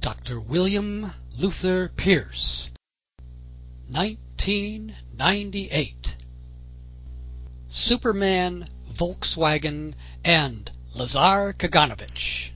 Dr. William Luther Pierce, 1998. Superman, Volkswagen, and Lazar Kaganovich.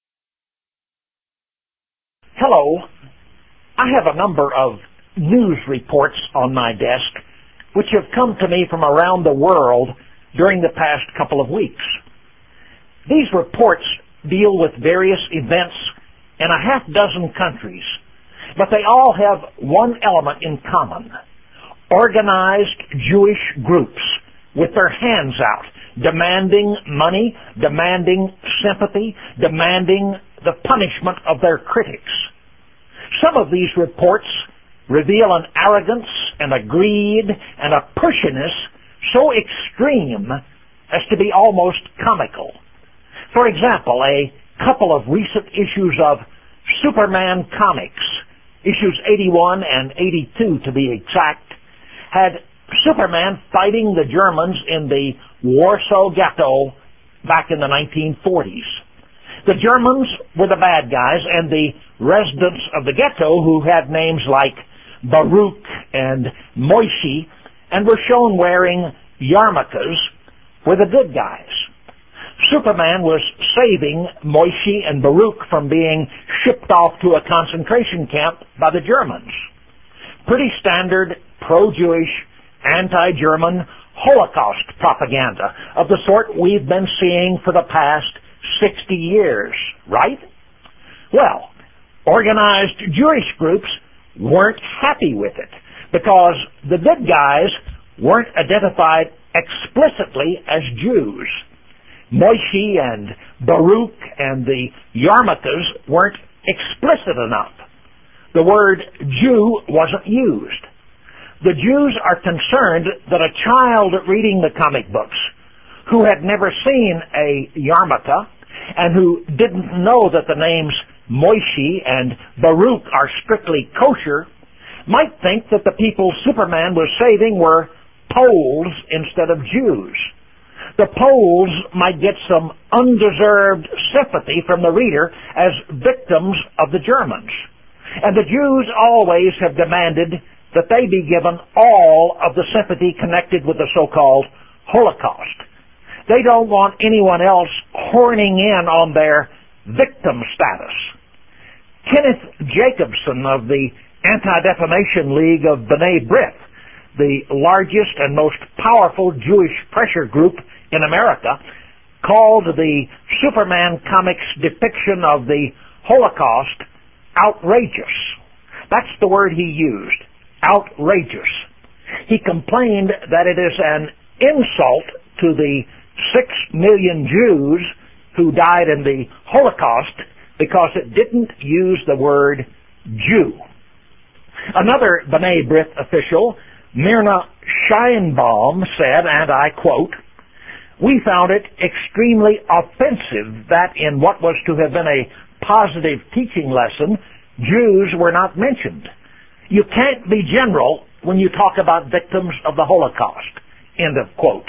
Hello. I have a number of news reports on my desk which have come to me from around the world during the past couple of weeks. These reports deal with various events in a half dozen countries, but they all have one element in common: organized Jewish groups with their hands out, demanding money, demanding sympathy, demanding the punishment of their critics. Some of these reports reveal an arrogance and a greed and a pushiness so extreme as to be almost comical. For example, a couple of recent issues of Superman Comics, issues 81 and 82 to be exact, had Superman fighting the Germans in the Warsaw Ghetto back in the 1940s. The Germans were the bad guys, and the residents of the ghetto, who had names like Baruch and Moishi and were shown wearing yarmulkes, were the good guys. Superman was saving Moishi and Baruch from being shipped off to a concentration camp by the Germans. Pretty standard pro-Jewish, anti-German Holocaust propaganda of the sort we've been seeing for the past 60 years, right? Well, organized Jewish groups weren't happy with it because the good guys weren't identified explicitly as Jews. Moishi and Baruch and the yarmulkes weren't explicit enough. The word Jew wasn't used. The Jews are concerned that a child reading the comic books who had never seen a yarmulke and who didn't know that the names Moishi and Baruch are strictly kosher might think that the people Superman was saving were Poles instead of Jews. The Poles might get some undeserved sympathy from the reader as victims of the Germans. And the Jews always have demanded that they be given all of the sympathy connected with the so-called Holocaust. They don't want anyone else horning in on their victim status. Kenneth Jacobson of the Anti-Defamation League of B'nai B'rith, the largest and most powerful Jewish pressure group in America, called the Superman comics depiction of the Holocaust outrageous. That's the word he used, outrageous. He complained that it is an insult to the 6 million Jews who died in the Holocaust because it didn't use the word Jew. Another B'nai B'rith official, Myrna Scheinbaum, said, and I quote, "We found it extremely offensive that in what was to have been a positive teaching lesson, Jews were not mentioned. You can't be general when you talk about victims of the Holocaust." End of quote.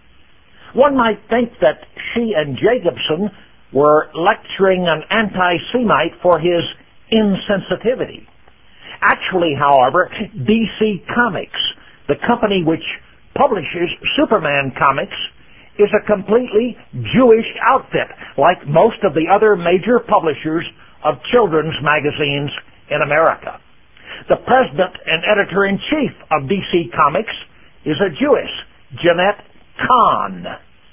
One might think that she and Jacobson were lecturing an anti-Semite for his insensitivity. Actually, however, DC Comics, the company which publishes Superman comics, is a completely Jewish outfit, like most of the other major publishers of children's magazines in America. The president and editor-in-chief of DC Comics is a Jewess, Jeanette Kahn.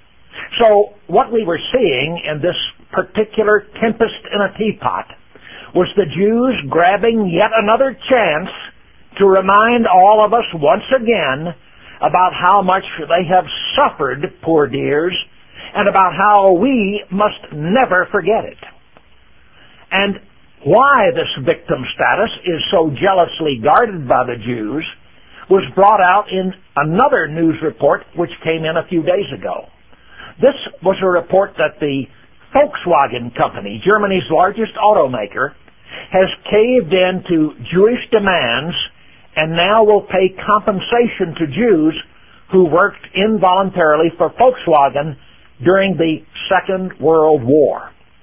So what we were seeing in this particular tempest in a teapot was the Jews grabbing yet another chance to remind all of us once again about how much they have suffered, poor dears, and about how we must never forget it. And why this victim status is so jealously guarded by the Jews was brought out in another news report which came in a few days ago. This was a report that the Volkswagen Company, Germany's largest automaker, has caved in to Jewish demands and now will pay compensation to Jews who worked involuntarily for Volkswagen during the Second World War.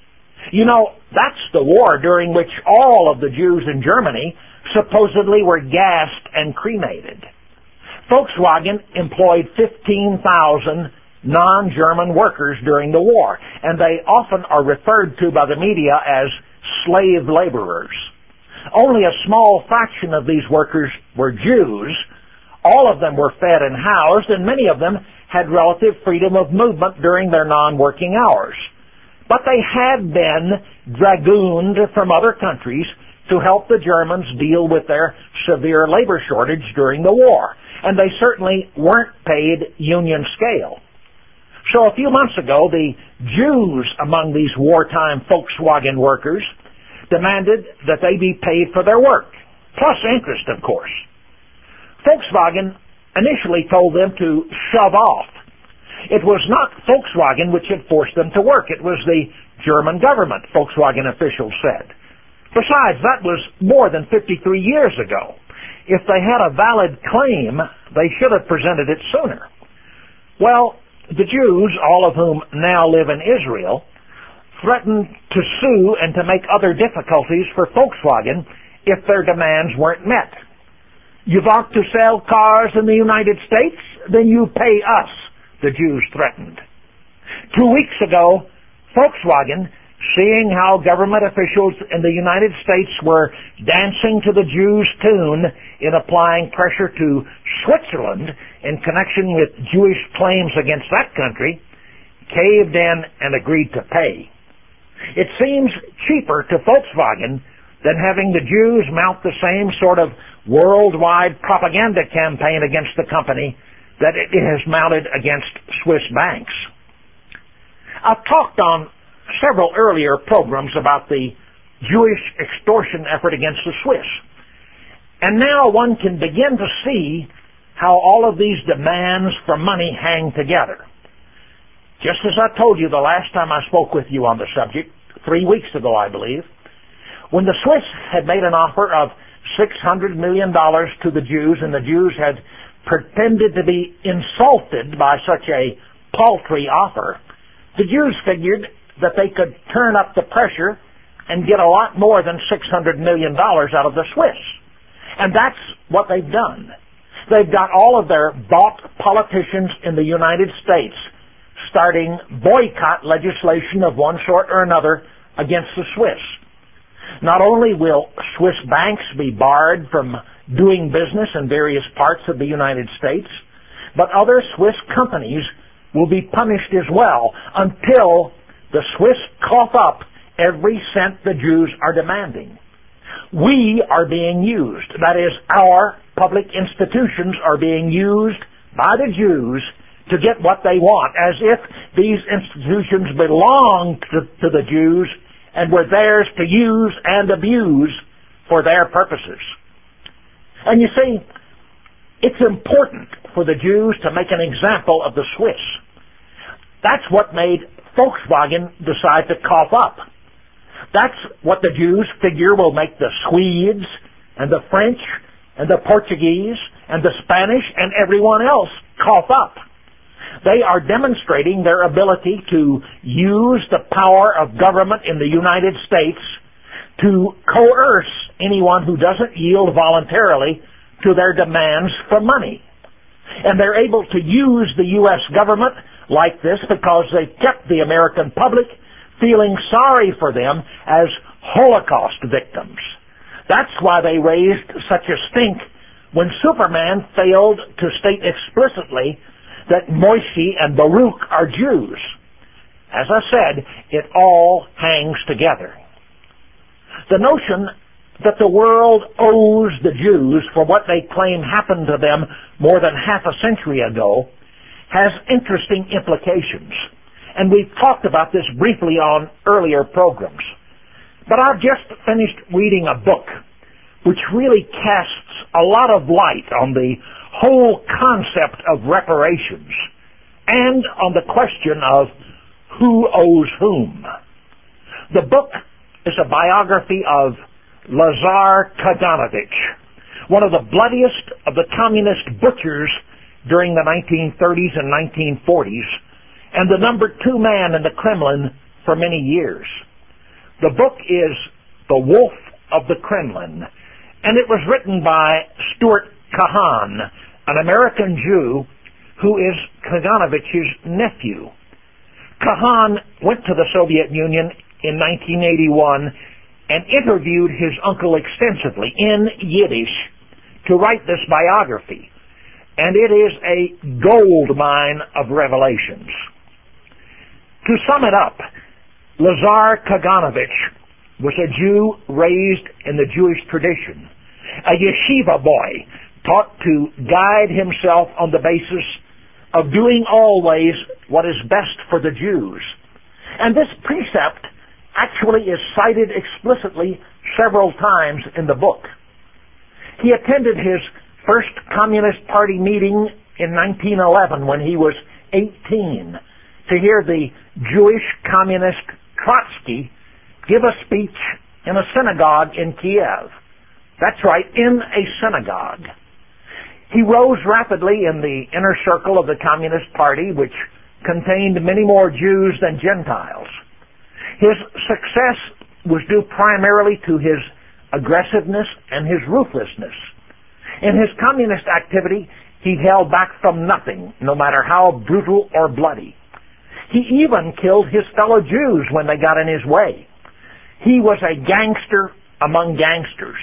You know, that's the war during which all of the Jews in Germany supposedly were gassed and cremated. Volkswagen employed 15,000 non-German workers during the war, and they often are referred to by the media as slave laborers. Only a small fraction of these workers were Jews. All of them were fed and housed, and many of them had relative freedom of movement during their non-working hours. But they had been dragooned from other countries to help the Germans deal with their severe labor shortage during the war, and they certainly weren't paid union scale. So a few months ago, the Jews among these wartime Volkswagen workers demanded that they be paid for their work, plus interest, of course. Volkswagen initially told them to shove off. It was not Volkswagen which had forced them to work. It was the German government, Volkswagen officials said. Besides, that was more than 53 years ago. If they had a valid claim, they should have presented it sooner. Well, the Jews, all of whom now live in Israel, threatened to sue and to make other difficulties for Volkswagen if their demands weren't met. You want to sell cars in the United States? Then you pay us, the Jews threatened. 2 weeks ago, Volkswagen, seeing how government officials in the United States were dancing to the Jews' tune in applying pressure to Switzerland in connection with Jewish claims against that country, caved in and agreed to pay. It seems cheaper to Volkswagen than having the Jews mount the same sort of worldwide propaganda campaign against the company that it has mounted against Swiss banks. I've talked on several earlier programs about the Jewish extortion effort against the Swiss. And now one can begin to see how all of these demands for money hang together. Just as I told you the last time I spoke with you on the subject, 3 weeks ago I believe, when the Swiss had made an offer of $600 million to the Jews, and the Jews had pretended to be insulted by such a paltry offer, the Jews figured that they could turn up the pressure and get a lot more than $600 million out of the Swiss. And that's what they've done. They've got all of their bought politicians in the United States starting boycott legislation of one sort or another against the Swiss. Not only will Swiss banks be barred from doing business in various parts of the United States, but other Swiss companies will be punished as well until the Swiss cough up every cent the Jews are demanding. We are being used. That is, our public institutions are being used by the Jews to get what they want, as if these institutions belonged to the Jews and were theirs to use and abuse for their purposes. And you see, it's important for the Jews to make an example of the Swiss. That's what made Volkswagen decide to cough up. That's what the Jews figure will make the Swedes and the French and the Portuguese and the Spanish and everyone else cough up. They are demonstrating their ability to use the power of government in the United States to coerce anyone who doesn't yield voluntarily to their demands for money. And they're able to use the U.S. government like this because they kept the American public feeling sorry for them as Holocaust victims. That's why they raised such a stink when Superman failed to state explicitly that Moshe and Baruch are Jews. As I said, it all hangs together. The notion that the world owes the Jews for what they claim happened to them more than half a century ago has interesting implications. And we've talked about this briefly on earlier programs. But I've just finished reading a book which really casts a lot of light on the whole concept of reparations and on the question of who owes whom. The book is a biography of Lazar Kaganovich, one of the bloodiest of the communist butchers during the 1930s and 1940s, and the number 2 man in the Kremlin for many years. The book is The Wolf of the Kremlin, and it was written by Stuart Kahan, an American Jew who is Kaganovich's nephew. Kahan went to the Soviet Union in 1981 and interviewed his uncle extensively in Yiddish to write this biography, and it is a gold mine of revelations. To sum it up, Lazar Kaganovich was a Jew raised in the Jewish tradition, a yeshiva boy taught to guide himself on the basis of doing always what is best for the Jews. And this precept actually is cited explicitly several times in the book. He attended his first Communist Party meeting in 1911 when he was 18 to hear the Jewish communist Trotsky give a speech in a synagogue in Kiev. That's right, in a synagogue. He rose rapidly in the inner circle of the Communist Party, which contained many more Jews than Gentiles. His success was due primarily to his aggressiveness and his ruthlessness. In his communist activity, he held back from nothing, no matter how brutal or bloody. He even killed his fellow Jews when they got in his way. He was a gangster among gangsters.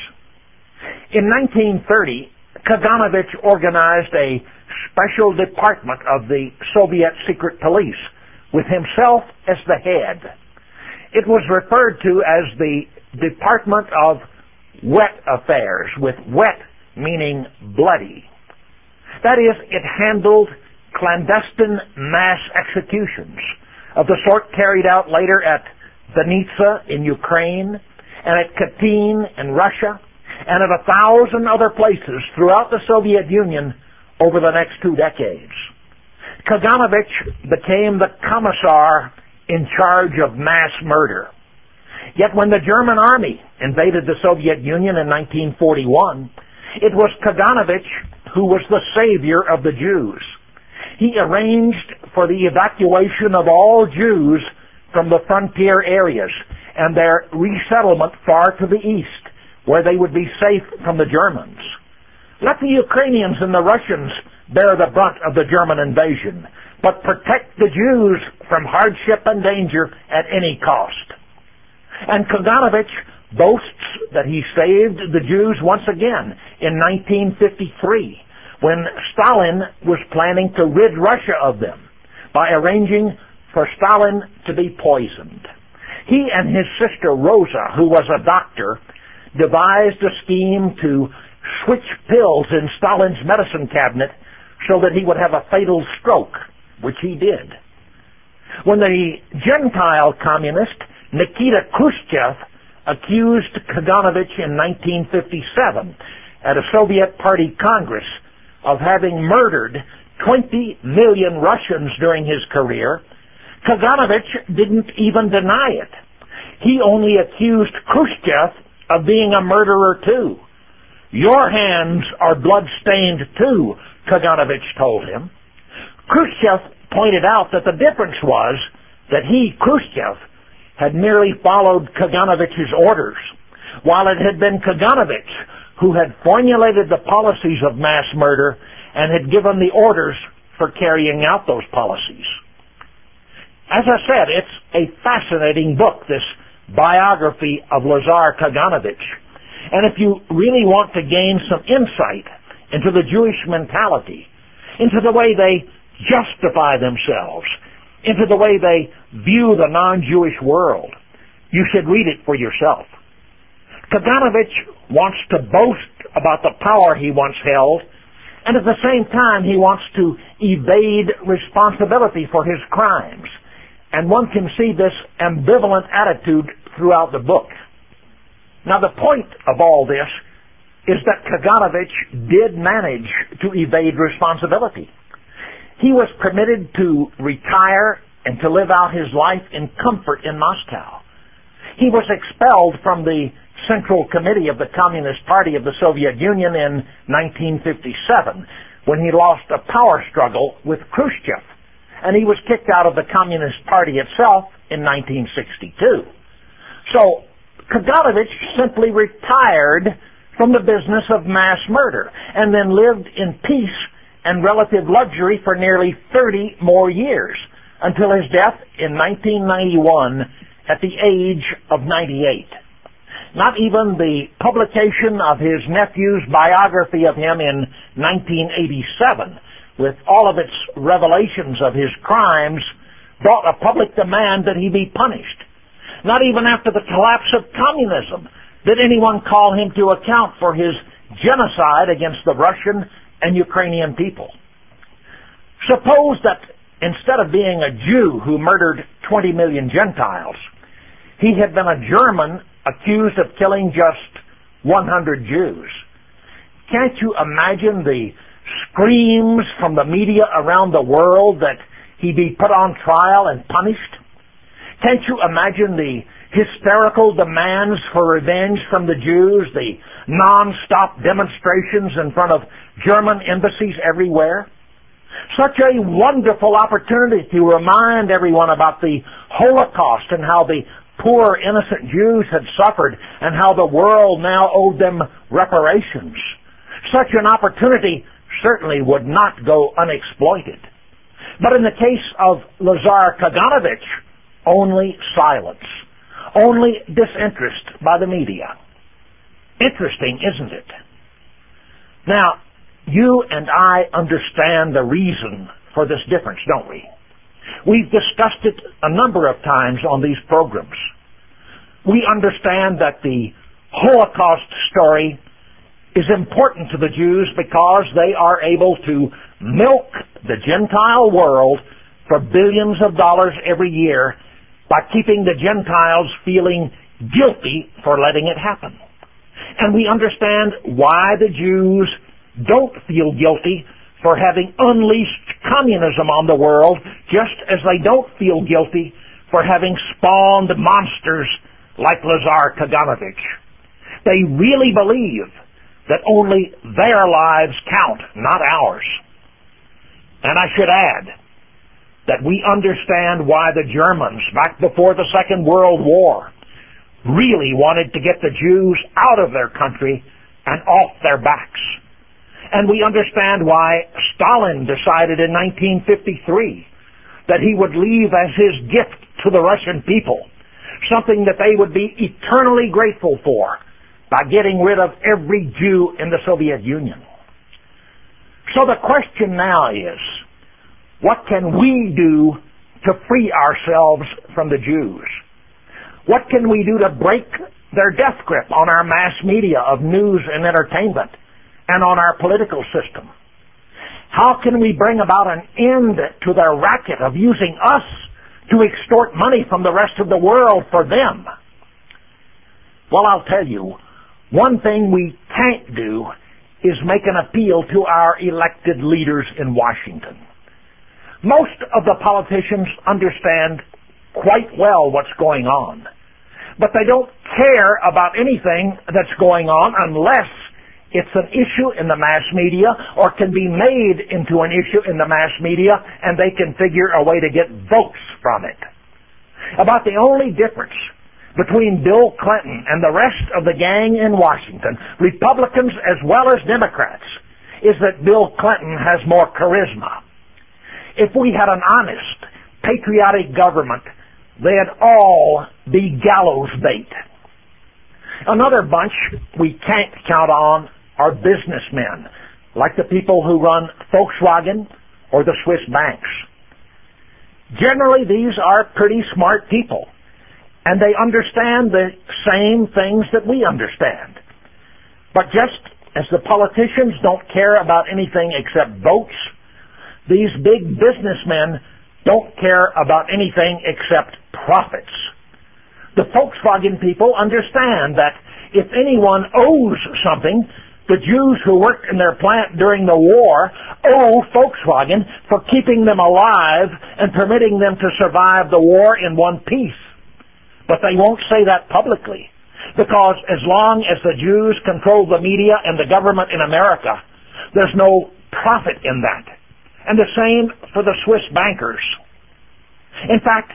In 1930, Kaganovich organized a special department of the Soviet secret police with himself as the head. It was referred to as the Department of Wet Affairs, with wet meaning bloody. That is, it handled clandestine mass executions of the sort carried out later at Vinnytsia in Ukraine and at Katyn in Russia and at 1,000 other places throughout the Soviet Union over the next 2 decades. Kaganovich became the commissar in charge of mass murder. Yet when the German army invaded the Soviet Union in 1941, it was Kaganovich who was the savior of the Jews. He arranged for the evacuation of all Jews from the frontier areas and their resettlement far to the east, where they would be safe from the Germans. Let the Ukrainians and the Russians bear the brunt of the German invasion, but protect the Jews from hardship and danger at any cost. And Kaganovich boasts that he saved the Jews once again in 1953, when Stalin was planning to rid Russia of them by arranging for Stalin to be poisoned. He and his sister Rosa, who was a doctor, devised a scheme to switch pills in Stalin's medicine cabinet so that he would have a fatal stroke, which he did. When the Gentile communist Nikita Khrushchev accused Kaganovich in 1957 at a Soviet Party Congress of having murdered 20 million Russians during his career, Kaganovich didn't even deny it. He only accused Khrushchev of being a murderer too. Your hands are blood-stained too, Kaganovich told him. Khrushchev pointed out that the difference was that he, Khrushchev, had merely followed Kaganovich's orders, while it had been Kaganovich who had formulated the policies of mass murder and had given the orders for carrying out those policies. As I said, it's a fascinating book, this biography of Lazar Kaganovich. And if you really want to gain some insight into the Jewish mentality, into the way they justify themselves, into the way they view the non-Jewish world, you should read it for yourself. Kaganovich wants to boast about the power he once held, and at the same time he wants to evade responsibility for his crimes. And one can see this ambivalent attitude throughout the book. Now the point of all this is that Kaganovich did manage to evade responsibility. He was permitted to retire and to live out his life in comfort in Moscow. He was expelled from the Central Committee of the Communist Party of the Soviet Union in 1957 when he lost a power struggle with Khrushchev, and he was kicked out of the Communist Party itself in 1962. So Kaganovich simply retired from the business of mass murder and then lived in peace and relative luxury for nearly 30 more years until his death in 1991 at the age of 98. Not even the publication of his nephew's biography of him in 1987, with all of its revelations of his crimes, brought a public demand that he be punished. Not even after the collapse of communism did anyone call him to account for his genocide against the Russian and Ukrainian people. Suppose that instead of being a Jew who murdered 20 million Gentiles, he had been a German accused of killing just 100 Jews. Can't you imagine the screams from the media around the world that he be put on trial and punished? Can't you imagine the hysterical demands for revenge from the Jews, the non-stop demonstrations in front of German embassies everywhere? Such a wonderful opportunity to remind everyone about the Holocaust and how the poor innocent Jews had suffered and how the world now owed them reparations. Such an opportunity certainly would not go unexploited. But in the case of Lazar Kaganovich, only silence, only disinterest by the media. Interesting, isn't it? Now, you and I understand the reason for this difference, don't we? We've discussed it a number of times on these programs. We understand that the Holocaust story is important to the Jews because they are able to milk the Gentile world for billions of dollars every year by keeping the Gentiles feeling guilty for letting it happen. And we understand why the Jews don't feel guilty for having unleashed communism on the world, just as they don't feel guilty for having spawned monsters like Lazar Kaganovich. They really believe that only their lives count, not ours. And I should add that we understand why the Germans, back before the Second World War, really wanted to get the Jews out of their country and off their backs. And we understand why Stalin decided in 1953 that he would leave as his gift to the Russian people something that they would be eternally grateful for by getting rid of every Jew in the Soviet Union. So the question now is, what can we do to free ourselves from the Jews? What can we do to break their death grip on our mass media of news and entertainment and on our political system? How can we bring about an end to their racket of using us to extort money from the rest of the world for them? Well, I'll tell you, one thing we can't do is make an appeal to our elected leaders in Washington. Most of the politicians understand quite well what's going on, but they don't care about anything that's going on unless it's an issue in the mass media or can be made into an issue in the mass media and they can figure a way to get votes from it. About the only difference between Bill Clinton and the rest of the gang in Washington, Republicans as well as Democrats, is that Bill Clinton has more charisma. If we had an honest, patriotic government, they'd all be gallows bait. Another bunch we can't count on are businessmen, like the people who run Volkswagen or the Swiss banks. Generally, these are pretty smart people, and they understand the same things that we understand. But just as the politicians don't care about anything except votes, these big businessmen don't care about anything except profits. The Volkswagen people understand that if anyone owes something, the Jews who worked in their plant during the war owe Volkswagen for keeping them alive and permitting them to survive the war in one piece. But they won't say that publicly, because as long as the Jews control the media and the government in America, there's no profit in that. And the same for the Swiss bankers. In fact,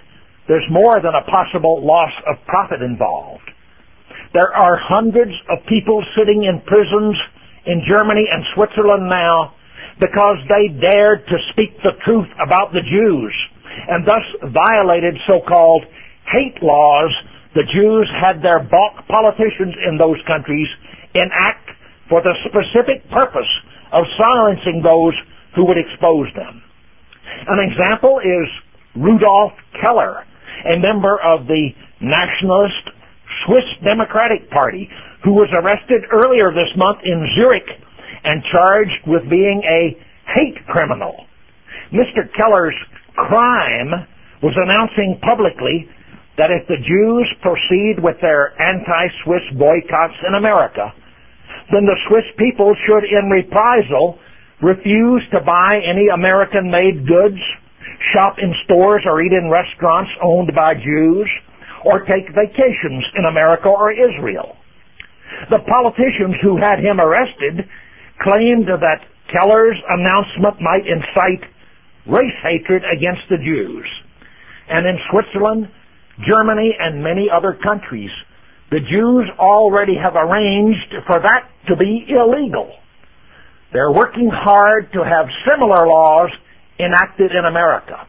there's more than a possible loss of profit involved. There are hundreds of people sitting in prisons in Germany and Switzerland now because they dared to speak the truth about the Jews and thus violated so-called hate laws the Jews had their politicians in those countries enact for the specific purpose of silencing those who would expose them. An example is Rudolf Keller, a member of the nationalist Swiss Democratic Party, who was arrested earlier this month in Zurich and charged with being a hate criminal. Mr. Keller's crime was announcing publicly that if the Jews proceed with their anti-Swiss boycotts in America, then the Swiss people should, in reprisal, refuse to buy any American-made goods, shop in stores or eat in restaurants owned by Jews, or take vacations in America or Israel. The politicians who had him arrested claimed that Keller's announcement might incite race hatred against the Jews. And in Switzerland, Germany, and many other countries, the Jews already have arranged for that to be illegal. They're working hard to have similar laws enacted in America.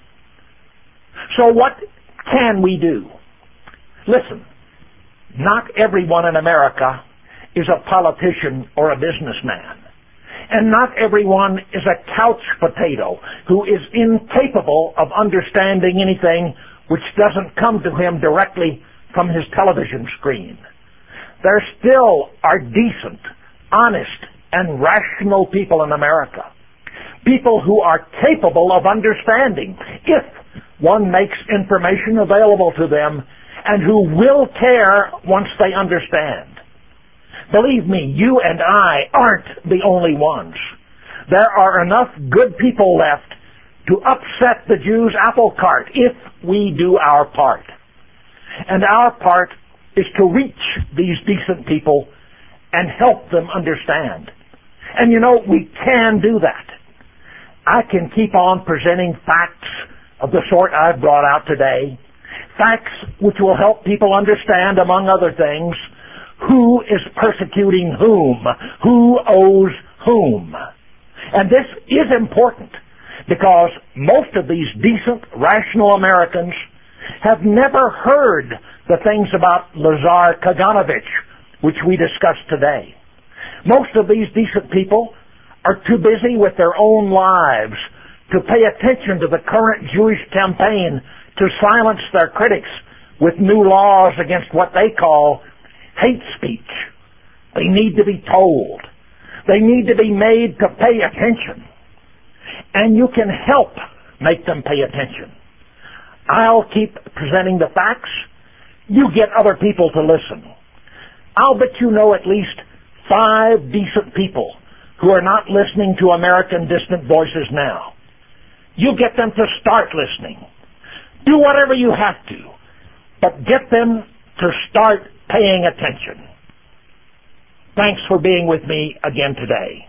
So what can we do? Listen, not everyone in America is a politician or a businessman. And not everyone is a couch potato who is incapable of understanding anything which doesn't come to him directly from his television screen. There still are decent, honest, and rational people in America. People who are capable of understanding if one makes information available to them and who will care once they understand. Believe me, you and I aren't the only ones. There are enough good people left to upset the Jews' apple cart if we do our part. And our part is to reach these decent people and help them understand. And you know, we can do that. I can keep on presenting facts of the sort I've brought out today, facts which will help people understand, among other things, who is persecuting whom, who owes whom. And this is important because most of these decent, rational Americans have never heard the things about Lazar Kaganovich, which we discussed today. Most of these decent people are too busy with their own lives to pay attention to the current Jewish campaign to silence their critics with new laws against what they call hate speech. They need to be told. They need to be made to pay attention. And you can help make them pay attention. I'll keep presenting the facts. You get other people to listen. I'll bet you know at least 5 decent people who are not listening to American Distant Voices now. You get them to start listening. Do whatever you have to, but get them to start paying attention. Thanks for being with me again today.